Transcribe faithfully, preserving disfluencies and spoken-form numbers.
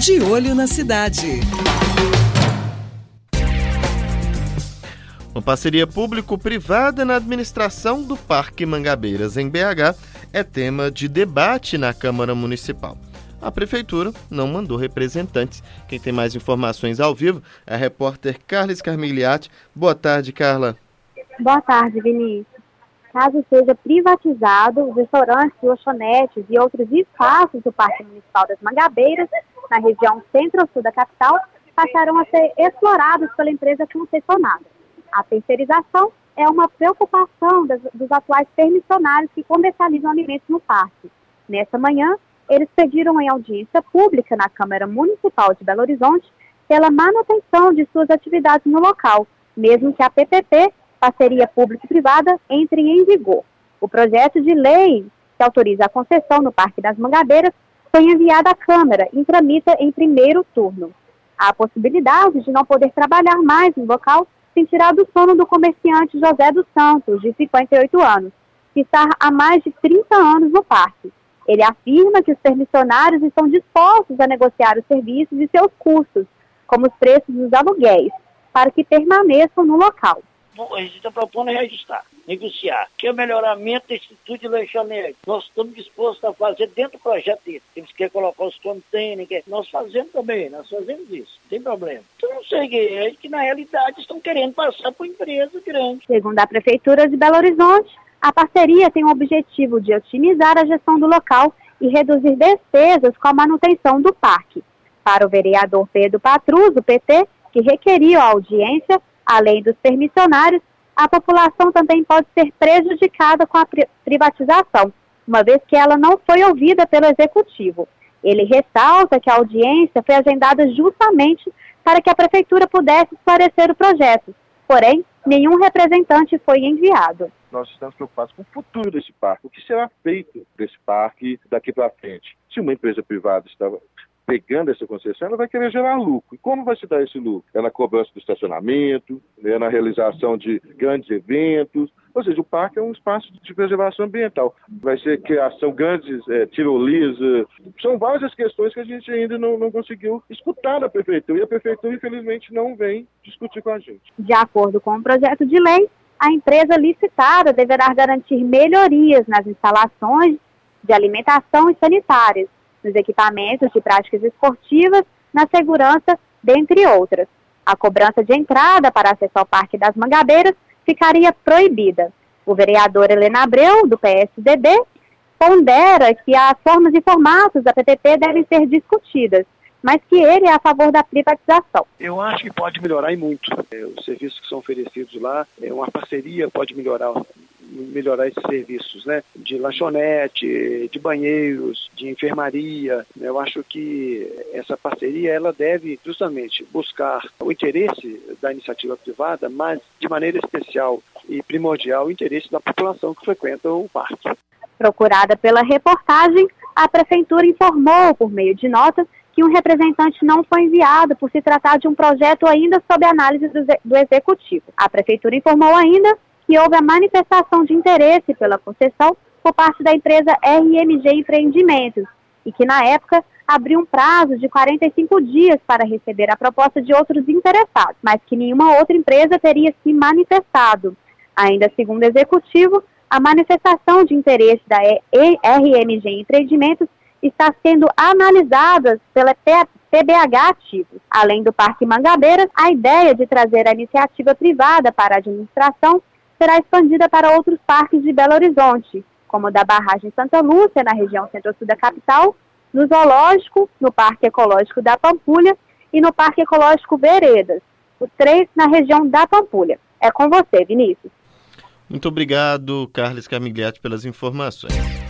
De Olho na Cidade. Uma parceria público-privada na administração do Parque Mangabeiras, em B H, é tema de debate na Câmara Municipal. A Prefeitura não mandou representantes. Quem tem mais informações ao vivo é a repórter Carla Scarmigliati. Boa tarde, Carla. Boa tarde, Vinícius. Caso seja privatizado, os restaurantes, lanchonetes e outros espaços do Parque Municipal das Mangabeiras, na região centro-sul da capital, passarão a ser explorados pela empresa concessionada. A terceirização é uma preocupação das, dos atuais permissionários que comercializam alimentos no parque. Nessa manhã, eles pediram em audiência pública na Câmara Municipal de Belo Horizonte pela manutenção de suas atividades no local, mesmo que a P P P, parceria público-privada, entre em vigor. O projeto de lei que autoriza a concessão no Parque das Mangabeiras foi enviado à Câmara e tramita em primeiro turno. Há a possibilidade de não poder trabalhar mais no local sem tirar do sono do comerciante José dos Santos, de cinquenta e oito anos, que está há mais de trinta anos no parque. Ele afirma que os permissionários estão dispostos a negociar os serviços e seus custos, como os preços dos aluguéis, para que permaneçam no local. A gente está propondo registrar, negociar, que é o melhoramento da Instituto de Lanchonete. Nós estamos dispostos a fazer dentro do projeto dele. Eles querem colocar os containers, quer... nós fazemos também, nós fazemos isso, não tem problema. Então não sei, é que na realidade estão querendo passar por empresa grande. Segundo a Prefeitura de Belo Horizonte, a parceria tem o objetivo de otimizar a gestão do local e reduzir despesas com a manutenção do parque. Para o vereador Pedro Patrus, do P T, que requeriu a audiência, além dos permissionários, a população também pode ser prejudicada com a privatização, uma vez que ela não foi ouvida pelo Executivo. Ele ressalta que a audiência foi agendada justamente para que a Prefeitura pudesse esclarecer o projeto, porém, nenhum representante foi enviado. Nós estamos preocupados com o futuro desse parque, o que será feito desse parque daqui para frente. Se uma empresa privada está pegando essa concessão, ela vai querer gerar lucro. E como vai se dar esse lucro? É na cobrança do estacionamento, é na realização de grandes eventos. Ou seja, o parque é um espaço de preservação ambiental. Vai ser criação de grandes é, tirolias. São várias questões que a gente ainda não, não conseguiu escutar da Prefeitura. E a Prefeitura, infelizmente, não vem discutir com a gente. De acordo com o projeto de lei, a empresa licitada deverá garantir melhorias nas instalações de alimentação e sanitárias, nos equipamentos de práticas esportivas, na segurança, dentre outras. A cobrança de entrada para acesso ao Parque das Mangabeiras ficaria proibida. O vereador Helena Abreu, do P S D B, pondera que as formas e formatos da P P P devem ser discutidas, mas que ele é a favor da privatização. Eu acho que pode melhorar e muito. Os serviços que são oferecidos lá, uma parceria pode melhorar melhorar esses serviços, né? De lanchonete, de banheiros, de enfermaria. Eu acho que essa parceria ela deve justamente buscar o interesse da iniciativa privada, mas de maneira especial e primordial o interesse da população que frequenta o parque. Procurada pela reportagem, a Prefeitura informou, por meio de nota, que um representante não foi enviado por se tratar de um projeto ainda sob análise do, do Executivo. A Prefeitura informou ainda que houve a manifestação de interesse pela concessão por parte da empresa R M G Empreendimentos e que, na época, abriu um prazo de quarenta e cinco dias para receber a proposta de outros interessados, mas que nenhuma outra empresa teria se manifestado. Ainda segundo o Executivo, a manifestação de interesse da R M G Empreendimentos está sendo analisada pela P B H Ativos. Além do Parque Mangabeiras, a ideia de trazer a iniciativa privada para a administração será expandida para outros parques de Belo Horizonte, como o da Barragem Santa Lúcia, na região centro-sul da capital, no Zoológico, no Parque Ecológico da Pampulha e no Parque Ecológico Veredas, os três na região da Pampulha. É com você, Vinícius. Muito obrigado, Carla Scarmigliati, pelas informações.